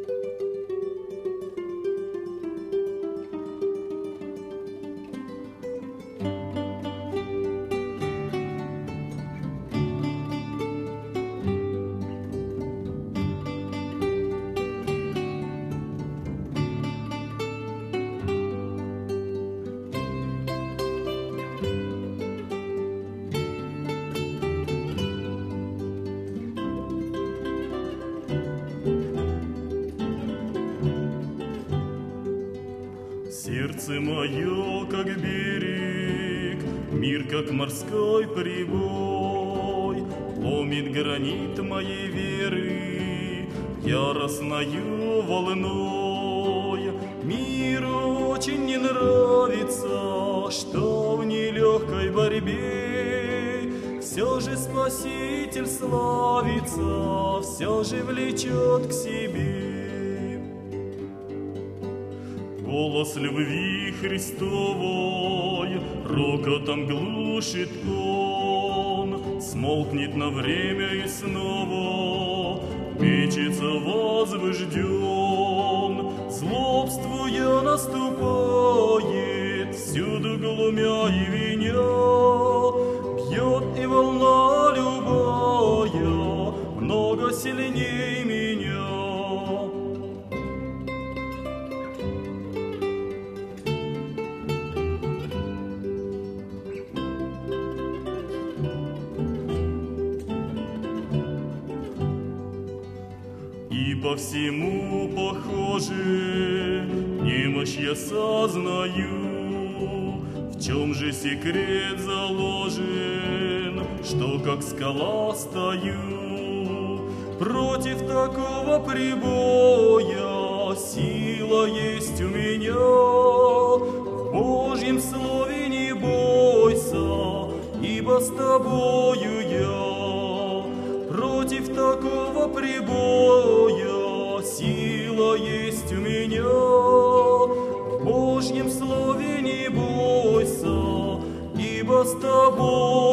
Сердце мое, как берег, мир, как морской прибой, ломит гранит моей веры яростною волной. Миру очень не нравится, что в нелегкой борьбе все же Спаситель славится, все же влечет к себе. Голос любви Христовой рокотом глушит он, смолкнет на время и снова мечется возбужден. Злобствуя наступает, всюду глумя и виня, бьет и волна любая много сильней меня. И по всему похоже, немощь я сознаю. В чем же секрет заложен, что как скала стою? Против такого прибоя сила есть у меня. В Божьем слове не бойся, ибо с тобою я. Против такого прибоя сила есть у меня. В Божьем слове не бойся, ибо с тобой